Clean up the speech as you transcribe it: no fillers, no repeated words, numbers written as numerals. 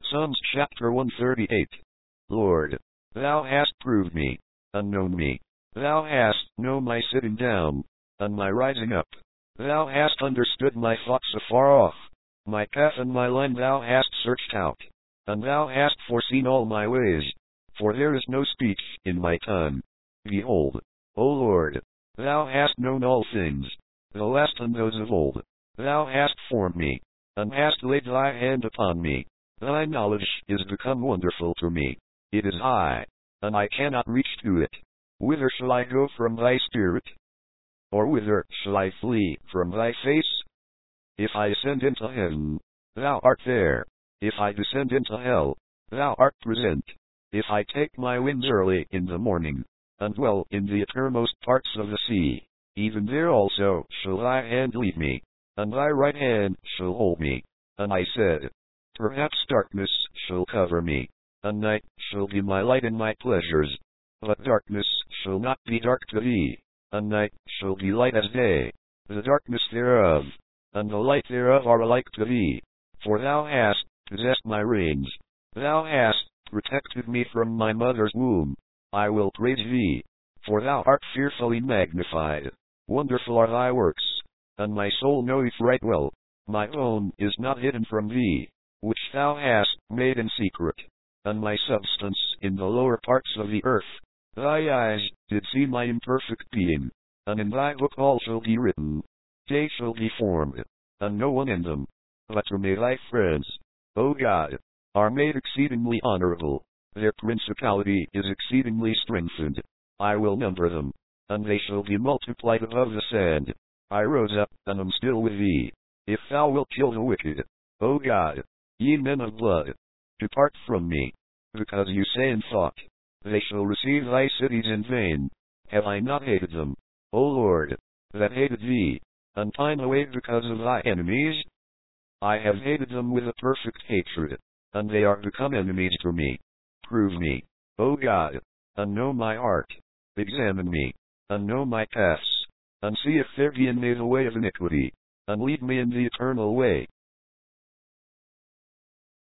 Psalms chapter 138. Lord, thou hast proved me, and known me. Thou hast known my sitting down, and my rising up. Thou hast understood my thoughts afar off. My path and my line thou hast searched out, and thou hast foreseen all my ways. For there is no speech in my tongue. Behold, O Lord, thou hast known all things, the last and those of old. Thou hast formed me, and hast laid thy hand upon me. Thy knowledge is become wonderful to me. It is high, and I cannot reach to it. Whither shall I go from thy spirit? Or whither shall I flee from thy face? If I ascend into heaven, thou art there. If I descend into hell, thou art present. If I take my wings early in the morning, and dwell in the uttermost parts of the sea, even there also shall thy hand lead me, and thy right hand shall hold me. And I said, perhaps darkness shall cover me, and night shall be my light and my pleasures. But darkness shall not be dark to thee, and night shall be light as day. The darkness thereof, and the light thereof are alike to thee. For thou hast possessed my reins. Thou hast protected me from my mother's womb. I will praise thee, for thou art fearfully magnified. Wonderful are thy works, and my soul knoweth right well. My own is not hidden from thee, which thou hast made in secret, and my substance in the lower parts of the earth. Thy eyes did see my imperfect being, and in thy book all shall be written. They shall be formed, and no one in them. But to me thy friends, O God, are made exceedingly honorable. Their principality is exceedingly strengthened. I will number them, and they shall be multiplied above the sand. I rose up, and am still with thee. If thou wilt kill the wicked, O God, ye men of blood, depart from me. Because you say in thought, they shall receive thy cities in vain. Have I not hated them, O Lord, that hated thee, and pined away because of thy enemies? I have hated them with a perfect hatred, and they are become enemies to me. Prove me, O God, and know my heart. Examine me, and know my paths, and see if there be in me the way of iniquity, and lead me in the eternal way.